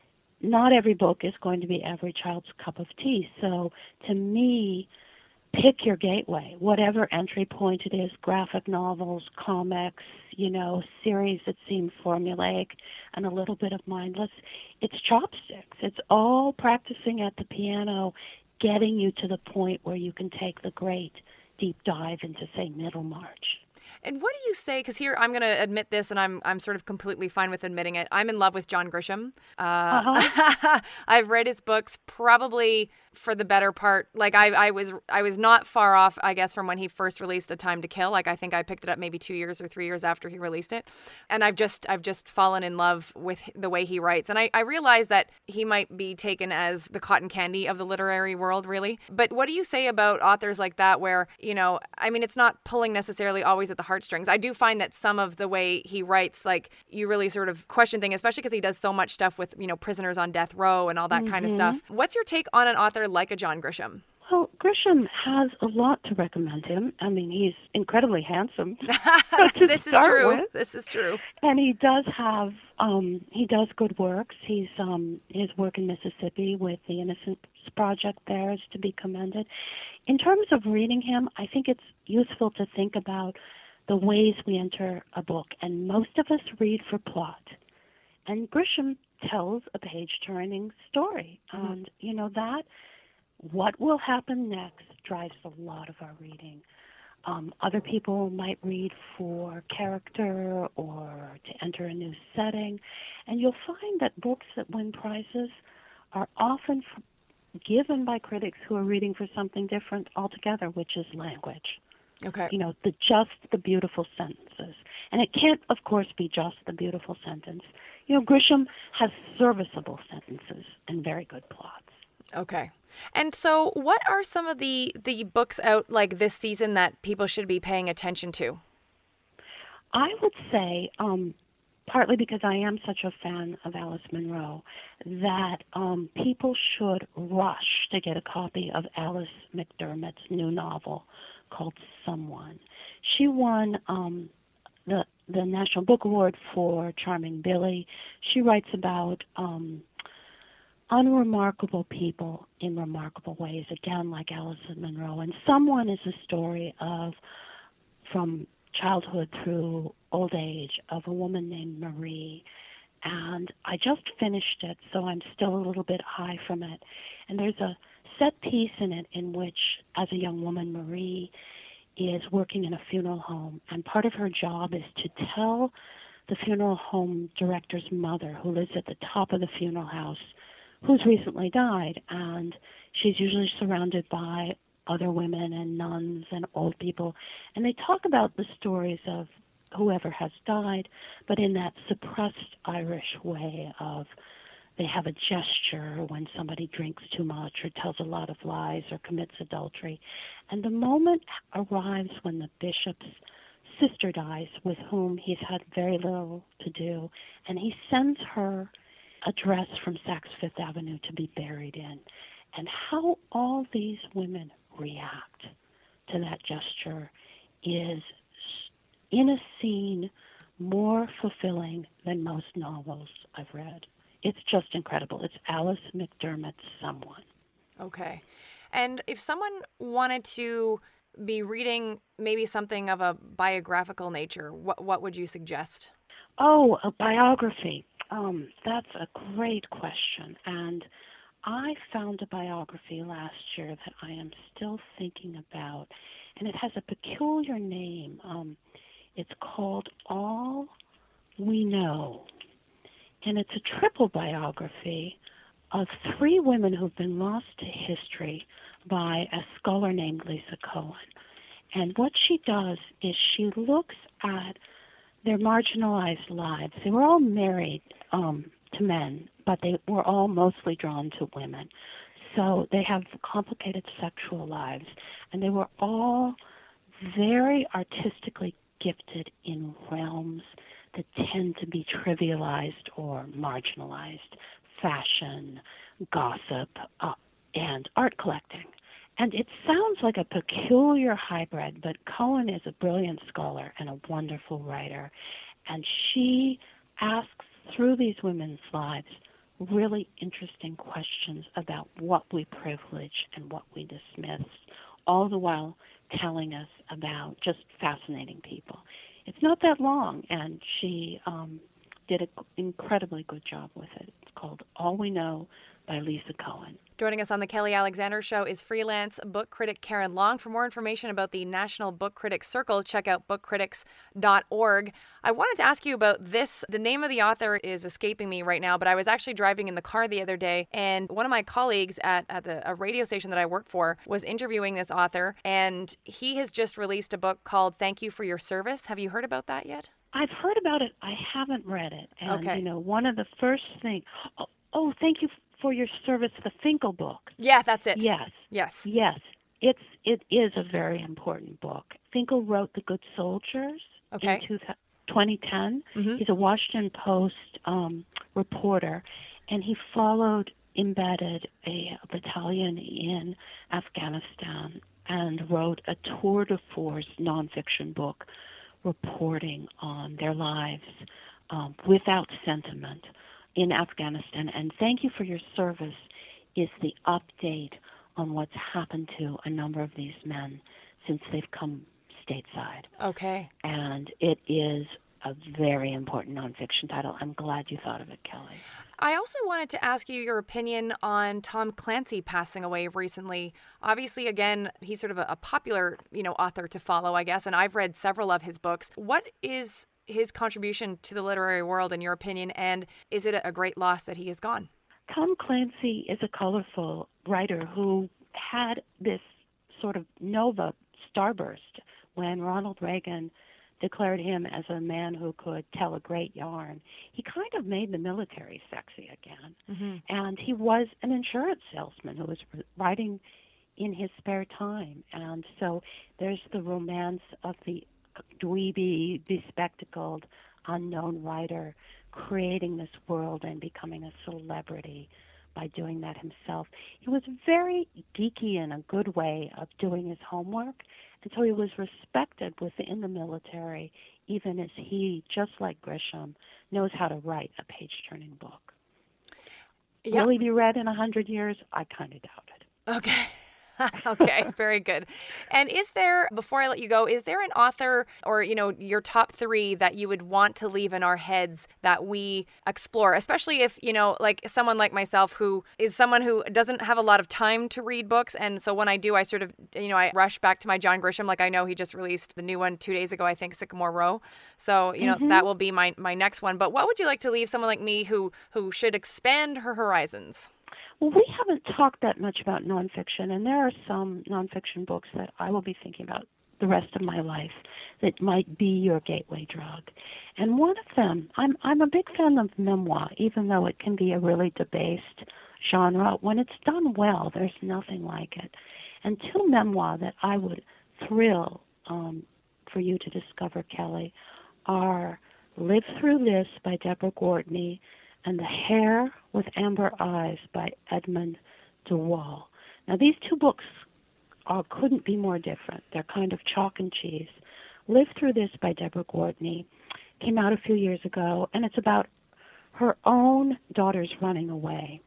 Speaker 5: not every book is going to be every child's cup of tea. So to me, pick your gateway, whatever entry point it is, graphic novels, comics, you know, series that seem formulaic and a little bit of mindless. It's chopsticks. It's all practicing at the piano, getting you to the point where you can take the great deep dive into, say, Middlemarch.
Speaker 2: And what do you say, because here I'm going to admit this, and I'm I'm sort of completely fine with admitting it. I'm in love with John Grisham. Uh, uh-huh. I've read his books probably for the better part. Like I, I was I was not far off, I guess, from when he first released A Time to Kill. Like I think I picked it up maybe two years or three years after he released it. And I've just I've just fallen in love with the way he writes. And I, I realize that he might be taken as the cotton candy of the literary world, really. But what do you say about authors like that where, you know, I mean, it's not pulling necessarily always at the heartstrings. I do find that some of the way he writes, like, you really sort of question things, especially because he does so much stuff with, you know, prisoners on death row and all that mm-hmm. kind of stuff. What's your take on an author like a John Grisham?
Speaker 5: Well, Grisham has a lot to recommend him. I mean, he's incredibly handsome.
Speaker 2: This is true.
Speaker 5: With.
Speaker 2: This is true.
Speaker 5: And he does have, um, he does good works. He's, um, his work in Mississippi with the Innocence Project there is to be commended. In terms of reading him, I think it's useful to think about the ways we enter a book. And most of us read for plot. And Grisham tells a page-turning story. Mm-hmm. And, you know, that... what will happen next drives a lot of our reading. Um, other people might read for character or to enter a new setting. And you'll find that books that win prizes are often f- given by critics who are reading for something different altogether, which is language.
Speaker 2: Okay.
Speaker 5: You know, the just the beautiful sentences. And it can't, of course, be just the beautiful sentence. You know, Grisham has serviceable sentences and very good plots.
Speaker 2: Okay. And so what are some of the, the books out like this season that people should be paying attention to?
Speaker 5: I would say, um, partly because I am such a fan of Alice Munro, that um, people should rush to get a copy of Alice McDermott's new novel called Someone. She won um, the the National Book Award for Charming Billy. She writes about um, unremarkable people in remarkable ways, again, like Alice Munro. And Someone is a story of, from childhood through old age, of a woman named Marie. And I just finished it, so I'm still a little bit high from it. And there's a set piece in it in which, as a young woman, Marie is working in a funeral home, and part of her job is to tell the funeral home director's mother, who lives at the top of the funeral house, who's recently died, and she's usually surrounded by other women and nuns and old people, and they talk about the stories of whoever has died, but in that suppressed Irish way of they have a gesture when somebody drinks too much or tells a lot of lies or commits adultery. And the moment arrives when the bishop's sister dies, with whom he's had very little to do, and he sends her a dress from Saks Fifth Avenue to be buried in. And how all these women react to that gesture is, in a scene, more fulfilling than most novels I've read. It's just incredible. It's Alice McDermott's Someone.
Speaker 2: Okay. And if someone wanted to be reading maybe something of a biographical nature, what what would you suggest?
Speaker 5: Oh, a biography. Um, that's a great question. And I found a biography last year that I am still thinking about, and it has a peculiar name. Um, it's called All We Know. And it's a triple biography of three women who've been lost to history by a scholar named Lisa Cohen. And what she does is she looks at their marginalized lives. They were all married um, to men, but they were all mostly drawn to women. So they have complicated sexual lives, and they were all very artistically gifted in realms that tend to be trivialized or marginalized: fashion, gossip, uh, and art collecting. And it sounds like a peculiar hybrid, but Cohen is a brilliant scholar and a wonderful writer, and she asks, through these women's lives, really interesting questions about what we privilege and what we dismiss, all the while telling us about just fascinating people. It's not that long, and she um, did an incredibly good job with it. It's called All We Know by Lisa Cohen.
Speaker 2: Joining us on the Kelly Alexander Show is freelance book critic Karen Long. For more information about the National Book Critics Circle, check out book critics dot org. I wanted to ask you about this. The name of the author is escaping me right now, but I was actually driving in the car the other day, and one of my colleagues at, at the, a radio station that I work for was interviewing this author, and he has just released a book called Thank You for Your Service. Have you heard about that yet?
Speaker 5: I've heard about it. I haven't read it. And,
Speaker 2: okay.
Speaker 5: you know, one of the first things... Oh, oh, thank you for your service, the Finkel book.
Speaker 2: Yeah, that's it.
Speaker 5: Yes.
Speaker 2: Yes.
Speaker 5: Yes. It's, it is a very important book. Finkel wrote The Good Soldiers
Speaker 2: okay.
Speaker 5: in twenty ten. Mm-hmm. He's a Washington Post um, reporter, and he followed, embedded a, a battalion in Afghanistan and wrote a tour de force nonfiction book reporting on their lives um, without sentiment in Afghanistan. And Thank You for Your Service is the update on what's happened to a number of these men since they've come stateside.
Speaker 2: Okay.
Speaker 5: And it is a very important nonfiction title. I'm glad you thought of it, Kelly.
Speaker 2: I also wanted to ask you your opinion on Tom Clancy passing away recently. Obviously, again, he's sort of a, a popular, you know, author to follow, I guess, and I've read several of his books. What is his contribution to the literary world, in your opinion, and is it a great loss that he is gone?
Speaker 5: Tom Clancy is a colorful writer who had this sort of nova starburst when Ronald Reagan declared him as a man who could tell a great yarn, he kind of made the military sexy again.
Speaker 2: Mm-hmm.
Speaker 5: And he was an insurance salesman who was writing in his spare time. And so there's the romance of the dweeby, bespectacled, unknown writer creating this world and becoming a celebrity by doing that himself. He was very geeky in a good way of doing his homework, and so he was respected within the military, even as he, just like Grisham, knows how to write a page-turning book.
Speaker 2: Yeah.
Speaker 5: Will he be read in a hundred years? I kind of doubt it.
Speaker 2: Okay. Okay, very good. And is there, before I let you go, is there an author or, you know, your top three that you would want to leave in our heads that we explore, especially if, you know, like someone like myself who is someone who doesn't have a lot of time to read books. And so when I do, I sort of, you know, I rush back to my John Grisham. Like I know he just released the new one two days ago, I think, Sycamore Row. So, you know,
Speaker 5: Mm-hmm.
Speaker 2: that will be my, my next one. But what would you like to leave someone like me who, who should expand her horizons?
Speaker 5: Well, we haven't talked that much about nonfiction, and there are some nonfiction books that I will be thinking about the rest of my life that might be your gateway drug. And one of them, I'm I'm a big fan of memoir, even though it can be a really debased genre. When it's done well, there's nothing like it. And two memoir that I would thrill um, for you to discover, Kelly, are Live Through This by Deborah Gortney and The Hair with Amber Eyes by Edmund de Waal. Now, these two books uh, couldn't be more different. They're kind of chalk and cheese. Live Through This by Deborah Gortney came out a few years ago, and it's about her own daughters running away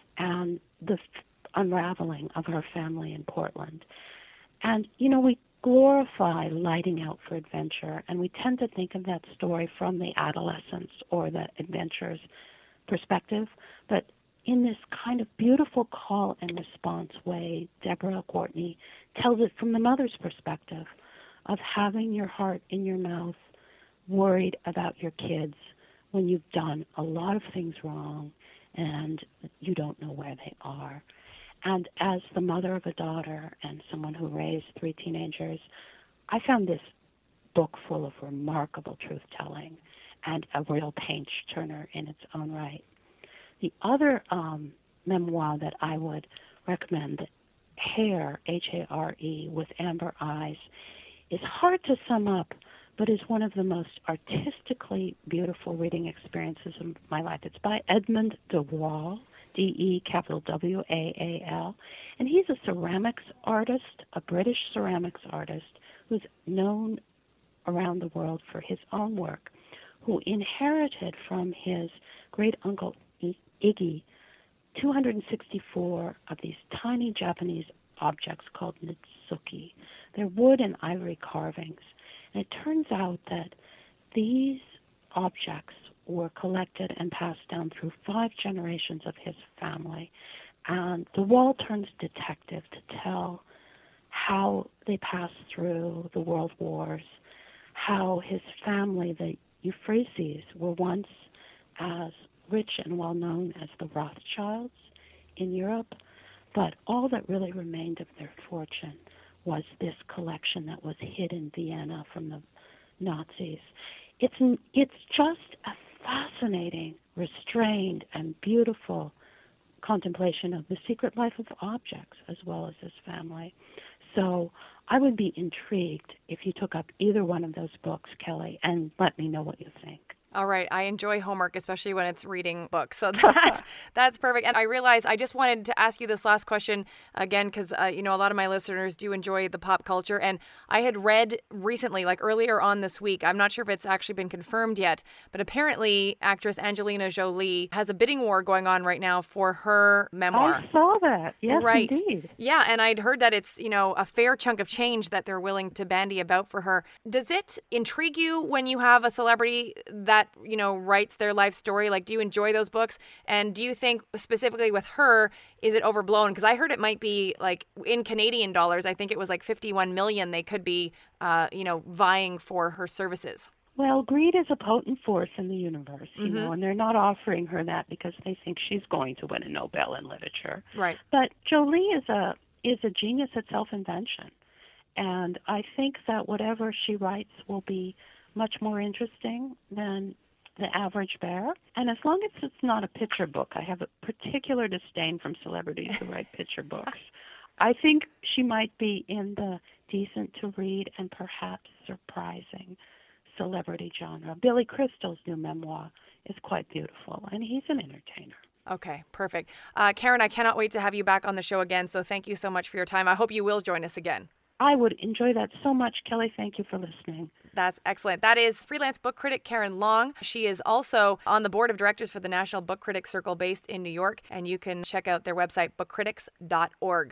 Speaker 5: and the f- unraveling of her family in Portland. And, you know, we glorify lighting out for adventure, and we tend to think of that story from the adolescence or the adventurer's perspective, but in this kind of beautiful call and response way, Deborah Gortney tells it from the mother's perspective of having your heart in your mouth, worried about your kids when you've done a lot of things wrong and you don't know where they are. And as the mother of a daughter and someone who raised three teenagers, I found this book full of remarkable truth-telling and a real page-turner in its own right. The other um, memoir that I would recommend, Hair, H A R E, with Amber Eyes, is hard to sum up, but is one of the most artistically beautiful reading experiences of my life. It's by Edmund de Waal, D E capital W A A L, and he's a ceramics artist, a British ceramics artist who's known around the world for his own work, who inherited from his great-uncle Iggy two hundred sixty-four of these tiny Japanese objects called nitsuki. They're wood and ivory carvings. And it turns out that these objects were collected and passed down through five generations of his family. And de Waal turns detective to tell how they passed through the world wars, how his family, the Euphrases, were once as rich and well known as the Rothschilds in Europe, but all that really remained of their fortune was this collection that was hid in Vienna from the Nazis. It's it's just a fascinating, restrained, and beautiful contemplation of the secret life of objects as well as his family. So I would be intrigued if you took up either one of those books, Kelly, and let me know what you think.
Speaker 2: All right. I enjoy homework, especially when it's reading books. So that's, that's perfect. And I realized I just wanted to ask you this last question again, because, uh, you know, a lot of my listeners do enjoy the pop culture. And I had read recently, like earlier on this week, I'm not sure if it's actually been confirmed yet, but apparently actress Angelina Jolie has a bidding war going on right now for her memoir.
Speaker 5: I saw that. Yes,
Speaker 2: right.
Speaker 5: indeed.
Speaker 2: Yeah. And I'd heard that it's, you know, a fair chunk of change that they're willing to bandy about for her. Does it intrigue you when you have a celebrity that That, you know, writes their life story? Like, do you enjoy those books? And do you think specifically with her, is it overblown? Because I heard it might be like in Canadian dollars, I think it was like fifty-one million they could be, uh, you know, vying for her services.
Speaker 5: Well, greed is a potent force in the universe, you
Speaker 2: Mm-hmm.
Speaker 5: know, and they're not offering her that because they think she's going to win a Nobel in literature.
Speaker 2: Right.
Speaker 5: But Jolie is a is a genius at self-invention. And I think that whatever she writes will be much more interesting than the average bear. And as long as it's not a picture book, I have a particular disdain from celebrities who write picture books. I think she might be in the decent to read and perhaps surprising celebrity genre. Billy Crystal's new memoir is quite beautiful, and he's an entertainer.
Speaker 2: Okay, perfect. Uh, Karen, I cannot wait to have you back on the show again, so thank you so much for your time. I hope you will join us again.
Speaker 5: I would enjoy that so much, Kelly. Thank you for listening.
Speaker 2: That's excellent. That is freelance book critic Karen Long. She is also on the board of directors for the National Book Critics Circle based in New York, and you can check out their website, book critics dot org.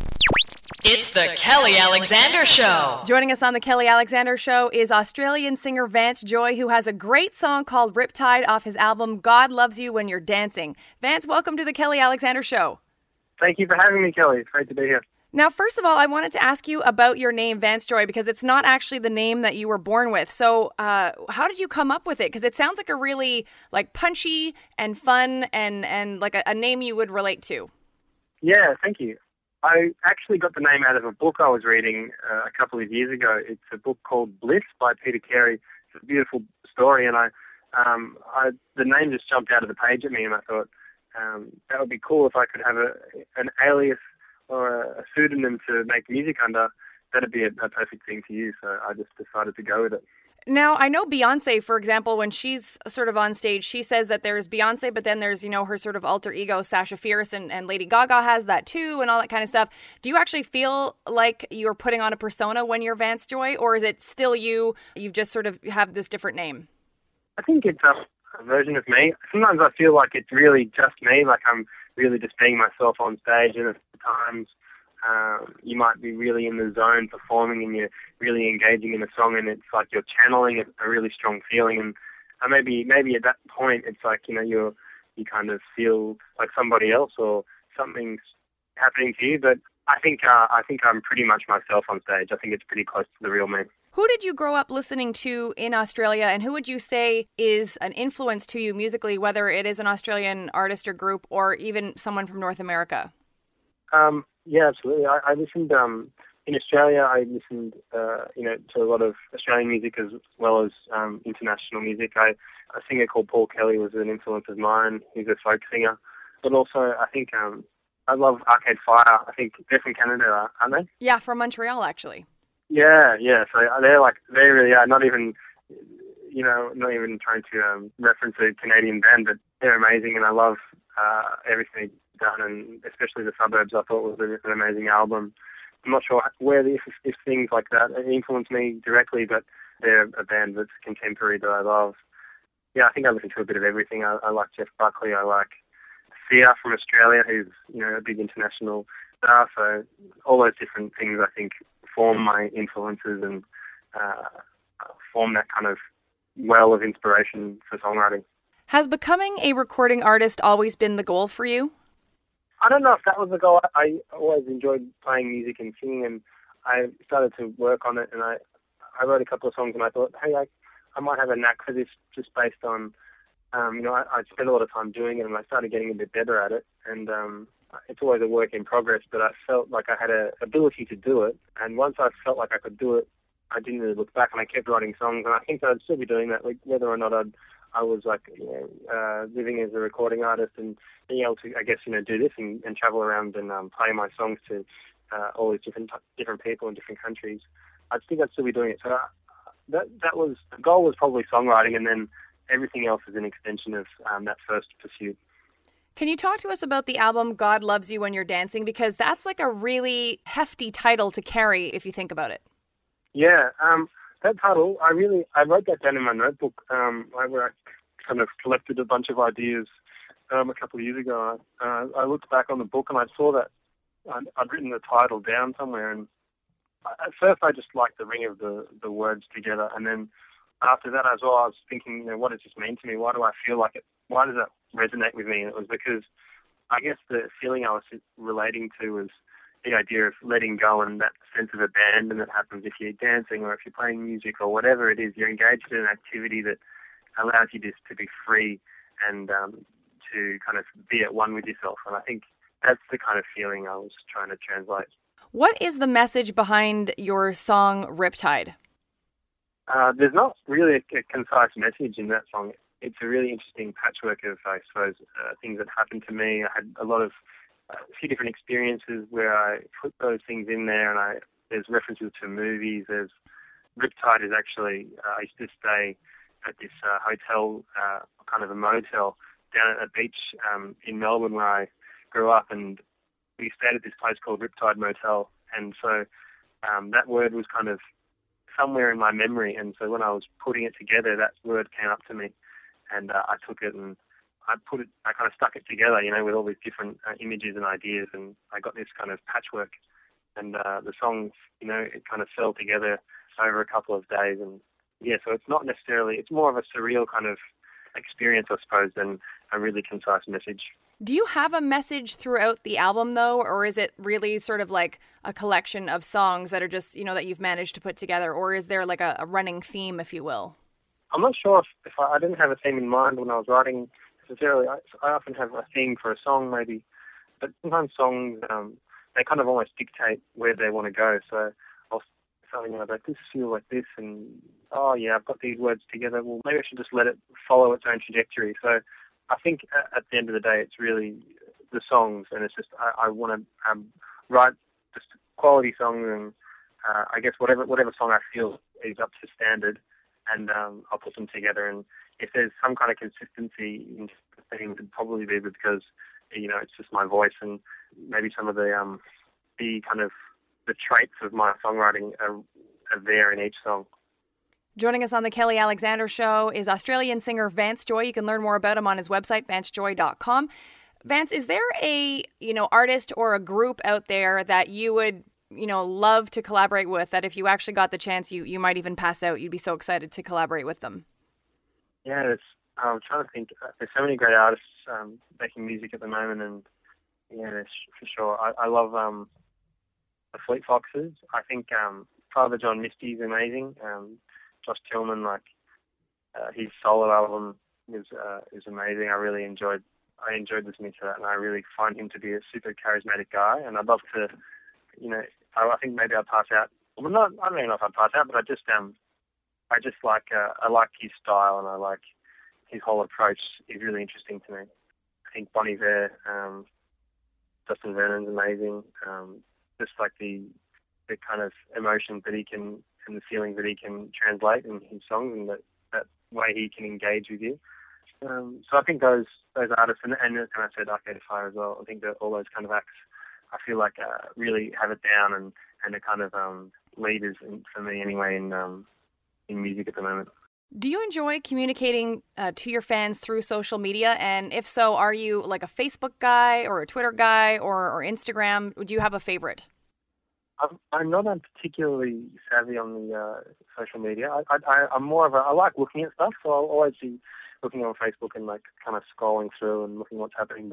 Speaker 1: It's the Kelly Alexander Show.
Speaker 2: Joining us on the Kelly Alexander Show is Australian singer Vance Joy, who has a great song called Riptide off his album God Loves You When You're Dancing. Vance, welcome to the Kelly Alexander Show.
Speaker 6: Thank you for having me, Kelly. It's great to be here.
Speaker 2: Now, first of all, I wanted to ask you about your name, Vance Joy, because it's not actually the name that you were born with. So uh, how did you come up with it? Because it sounds like a really like punchy and fun and, and like a, a name you would relate to.
Speaker 6: Yeah, thank you. I actually got the name out of a book I was reading uh, a couple of years ago. It's a book called Bliss by Peter Carey. It's a beautiful story, and I, um, I the name just jumped out of the page at me, and I thought um, that would be cool if I could have a an alias or a pseudonym to make music under. That'd be a, a perfect thing to use, so I just decided to go with it.
Speaker 2: Now, I know Beyonce, for example, when she's sort of on stage, she says that there's Beyonce, but then there's, you know, her sort of alter ego, Sasha Fierce, and, and Lady Gaga has that too, and all that kind of stuff. Do you actually feel like you're putting on a persona when you're Vance Joy, or is it still you, you just sort of have this different name?
Speaker 6: I think it's a, a version of me. Sometimes I feel like it's really just me, like I'm really just being myself on stage, and at times Um, you might be really in the zone performing and you're really engaging in a song, and it's like you're channeling a, a really strong feeling, and uh, maybe maybe at that point it's like, you know, you're you kind of feel like somebody else or something's happening to you. But I think uh, I think I'm pretty much myself on stage. I think it's pretty close to the real me.
Speaker 2: Who did you grow up listening to in Australia, and who would you say is an influence to you musically, whether it is an Australian artist or group or even someone from North America?
Speaker 6: Um, yeah, absolutely. I, I listened um, in Australia. I listened, uh, you know, to a lot of Australian music as well as um, international music. I, a singer called Paul Kelly was an influence of mine. He's a folk singer, but also I think um, I love Arcade Fire. I think they're from Canada, aren't they?
Speaker 2: Yeah, from Montreal, actually.
Speaker 6: Yeah, yeah. So they're like they really are. Not even, you know, not even trying to um, reference a Canadian band, but they're amazing, and I love uh, everything done, and especially The Suburbs. I thought was an amazing album. I'm not sure where the, if, if things like that influence me directly, but they're a band that's contemporary that I love. Yeah, I think I listen to a bit of everything. I, I like Jeff Buckley. I like Sia from Australia, who's, you know, a big international star. So all those different things, I think, form my influences and uh, form that kind of well of inspiration for songwriting.
Speaker 2: Has becoming a recording artist always been the goal for you?
Speaker 6: I don't know if that was the goal. I always enjoyed playing music and singing, and I started to work on it, and I I wrote a couple of songs, and I thought, hey, I, I might have a knack for this just based on, um, you know, I, I spent a lot of time doing it, and I started getting a bit better at it, and um, it's always a work in progress, but I felt like I had an ability to do it, and once I felt like I could do it, I didn't really look back, and I kept writing songs, and I think that I'd still be doing that, like whether or not I'd I was like, you know, uh, living as a recording artist and being able to, I guess, you know, do this and, and travel around and um, play my songs to uh, all these different different people in different countries. I think I'd still be doing it. So uh, that that was the goal was probably songwriting, and then everything else is an extension of um, that first pursuit.
Speaker 2: Can you talk to us about the album God Loves You When You're Dancing? Because that's like a really hefty title to carry if you think about it.
Speaker 6: Yeah. Um, That title, I really, I wrote that down in my notebook, um, where I kind of collected a bunch of ideas um, a couple of years ago. Uh, I looked back on the book and I saw that I'd, I'd written the title down somewhere, and at first I just liked the ring of the, the words together, and then after that as well, I was thinking, you know, what does this mean to me? Why do I feel like it? Why does that resonate with me? And it was because I guess the feeling I was relating to was the idea of letting go and that sense of abandon that happens if you're dancing or if you're playing music or whatever it is. You're engaged in an activity that allows you just to be free and um, to kind of be at one with yourself. And I think that's the kind of feeling I was trying to translate.
Speaker 2: What is the message behind your song Riptide?
Speaker 6: Uh, there's not really a, a concise message in that song. It's a really interesting patchwork of, I suppose, uh, things that happened to me. I had a lot of, uh, a few different experiences where I put those things in there, and I there's references to movies. There's Riptide is actually, uh, I used to stay at this uh, hotel, uh, kind of a motel, down at a beach um, in Melbourne where I grew up, and we stayed at this place called Riptide Motel, and so um, that word was kind of somewhere in my memory, and so when I was putting it together, that word came up to me, and uh, I took it and I put it, I kind of stuck it together, you know, with all these different uh, images and ideas, and I got this kind of patchwork, and uh, the songs, you know, it kind of fell together over a couple of days, and yeah, so it's not necessarily, it's more of a surreal kind of experience, I suppose, than a really concise message.
Speaker 2: Do you have a message throughout the album, though, or is it really sort of like a collection of songs that are just, you know, that you've managed to put together, or is there like a, a running theme, if you will?
Speaker 6: I'm not sure if, if I, I didn't have a theme in mind when I was writing necessarily. I, I often have a theme for a song, maybe, but sometimes songs, um, they kind of almost dictate where they want to go, so I'll something like this feel like this, and oh yeah, I've got these words together. Well, maybe I should just let it follow its own trajectory. So I think at the end of the day, it's really the songs, and it's just I, I want to um, write just quality songs, and uh, I guess whatever whatever song I feel is up to standard, and um, I'll put them together. And if there's some kind of consistency in the things, it'd probably be because, you know, it's just my voice, and maybe some of the um, the kind of the traits of my songwriting are, are there in each song.
Speaker 2: Joining us on the Kelly Alexander Show is Australian singer Vance Joy. You can learn more about him on his website, vance joy dot com. Vance, is there a, you know, artist or a group out there that you would, you know, love to collaborate with, that if you actually got the chance, you, you might even pass out, you'd be so excited to collaborate with them?
Speaker 6: Yeah, it's, I'm trying to think. There's so many great artists um, making music at the moment, and yeah, there's, for sure. I, I love um, the Fleet Foxes. I think um, Father John Misty is amazing. Um, Josh Tillman, like uh, his solo album is uh, is amazing. I really enjoyed I enjoyed listening to that, and I really find him to be a super charismatic guy. And I'd love to, you know, I, I think maybe I'd pass out. Well, not I don't even know if I'd pass out, but I just um I just like uh, I like his style, and I like his whole approach is really interesting to me. I think Bon Iver, um, Justin Vernon's amazing. Um, just like the the kind of emotions that he can and the feelings that he can translate in his songs, and that, that way he can engage with you. Um, so I think those those artists, and, and, and I said Arcade Fire as well, I think that all those kind of acts, I feel like uh, really have it down, and, and are kind of um, leaders in, for me anyway in um, in music at the moment.
Speaker 2: Do you enjoy communicating uh, to your fans through social media? And if so, are you like a Facebook guy or a Twitter guy or, or Instagram? Do you have a favorite?
Speaker 6: I'm, I'm not particularly savvy on the uh, social media. I, I, I'm more of a, I like looking at stuff, so I'll always be looking on Facebook and like kind of scrolling through and looking what's happening.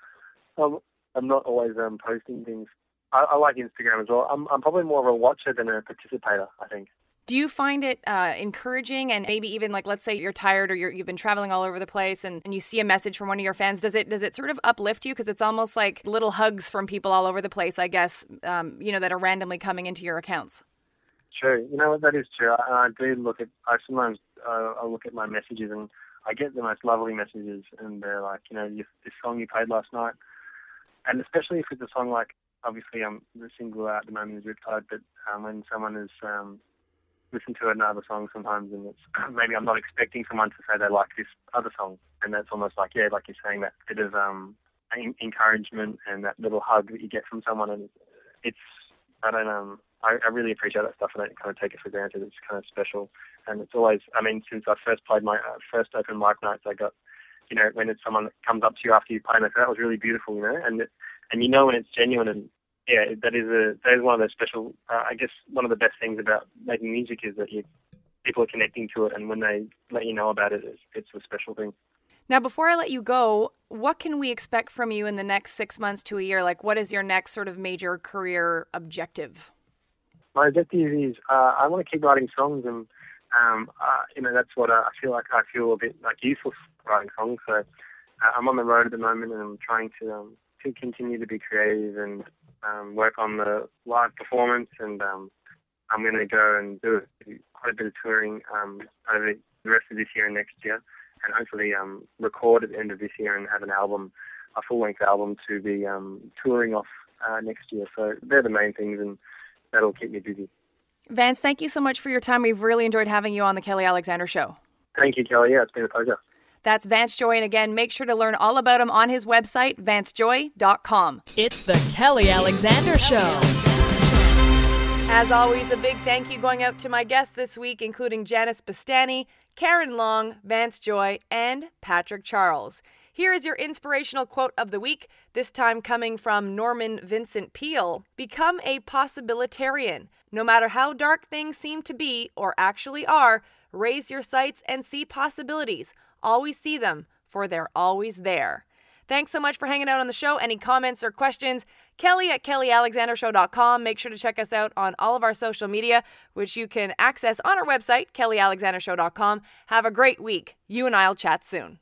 Speaker 6: Um, I'm not always um, posting things. I, I like Instagram as well. I'm, I'm probably more of a watcher than a participator, I think.
Speaker 2: Do you find it uh, encouraging, and maybe even like, let's say you're tired or you're, you've been traveling all over the place, and, and you see a message from one of your fans, does it does it sort of uplift you? Because it's almost like little hugs from people all over the place, I guess, um, you know, that are randomly coming into your accounts.
Speaker 6: True. You know what, that is true. I, I do look at, I sometimes uh, I look at my messages, and I get the most lovely messages, and they're like, you know, you, this song you played last night, and especially if it's a song like, obviously um, the single out at the moment is Riptide, but um, when someone is... Um, listen to another song sometimes, and it's maybe I'm not expecting someone to say they like this other song, and that's almost like, yeah, like you're saying, that bit of um, encouragement and that little hug that you get from someone, and it's I don't um I, I really appreciate that stuff. I don't kind of take it for granted. It's kind of special, and it's always, I mean, since I first played my uh, first open mic nights, I got, you know, when it's someone that comes up to you after you play, and they say, that was really beautiful, you know, and and you know when it's genuine. And yeah, that is a that is one of those special. Uh, I guess one of the best things about making music is that you people are connecting to it, and when they let you know about it, it's, it's a special thing.
Speaker 2: Now, before I let you go, what can we expect from you in the next six months to a year? Like, what is your next sort of major career objective? My
Speaker 6: objective is uh, I want to keep writing songs, and um, uh, you know that's what I, I feel like. I feel a bit like useless writing songs. So uh, I'm on the road at the moment, and I'm trying to um, to continue to be creative and Um, work on the live performance, and um, I'm going to go and do quite a bit of touring um, over the rest of this year and next year, and hopefully um, record at the end of this year and have an album, a full-length album to be um, touring off uh, next year. So they're the main things, and that'll keep me busy.
Speaker 2: Vance, thank you so much for your time. We've really enjoyed having you on the Kelly Alexander Show.
Speaker 6: Thank you, Kelly. Yeah, it's been a pleasure.
Speaker 2: That's Vance Joy, and again, make sure to learn all about him on his website, vance joy dot com.
Speaker 1: It's the Kelly Alexander Show.
Speaker 2: As always, a big thank you going out to my guests this week, including Janice Bastani, Karen Long, Vance Joy, and Patrick Charles. Here is your inspirational quote of the week, this time coming from Norman Vincent Peale. Become a possibilitarian. No matter how dark things seem to be or actually are, raise your sights and see possibilities. Always see them, for they're always there. Thanks so much for hanging out on the show. Any comments or questions, Kelly at kelly alexander show dot com. Make sure to check us out on all of our social media, which you can access on our website, kelly alexander show dot com. Have a great week. You and I'll chat soon.